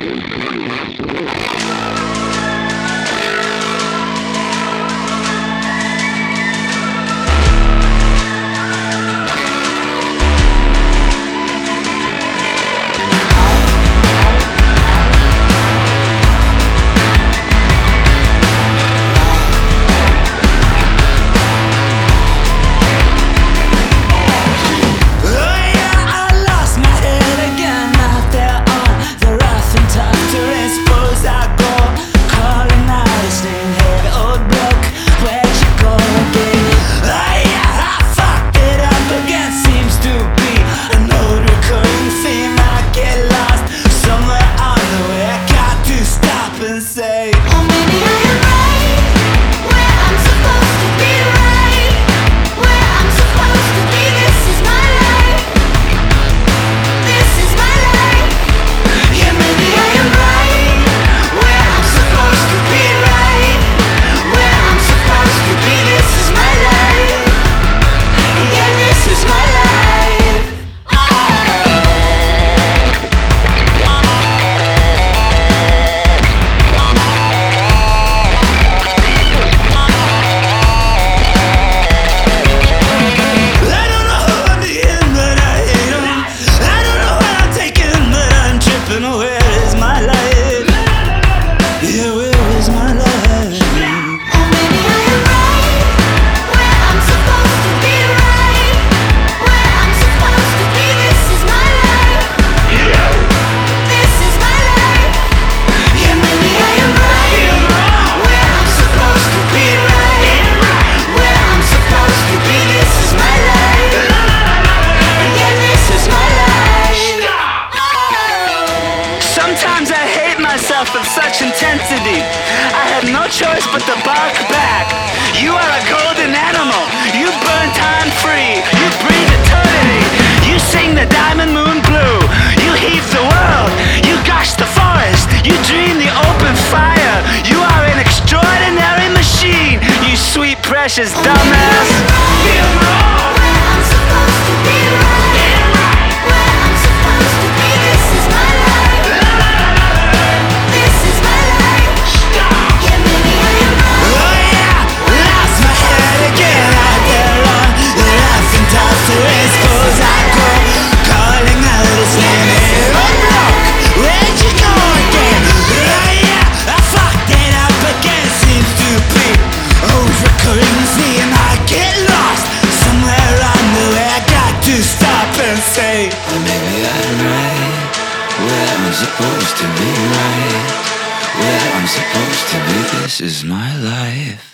myself with such intensity. I had no choice but to bark back. You are a golden animal. You burn time free. You breathe eternity. You sing the diamond moon blue. You heave the world. You gush the forest. You dream the open fire. You are an extraordinary machine. You sweet precious dumbass. Feel wrong. Where I'm supposed to be right. Where I'm supposed to be. This is my life. This is my life. Stop. Yeah, maybe I am wrong. Oh yeah, lost my head again. Out there on the laughing top terrace. Cause I go calling out his name. I'm broke. Where'd you go again? Oh yeah, I fucked it up again. Seems to be overcurring theme. I get lost somewhere on the way. I got to stop and say, well, maybe I'm right. Where I'm supposed to be right. Where I'm supposed to be. This is my life.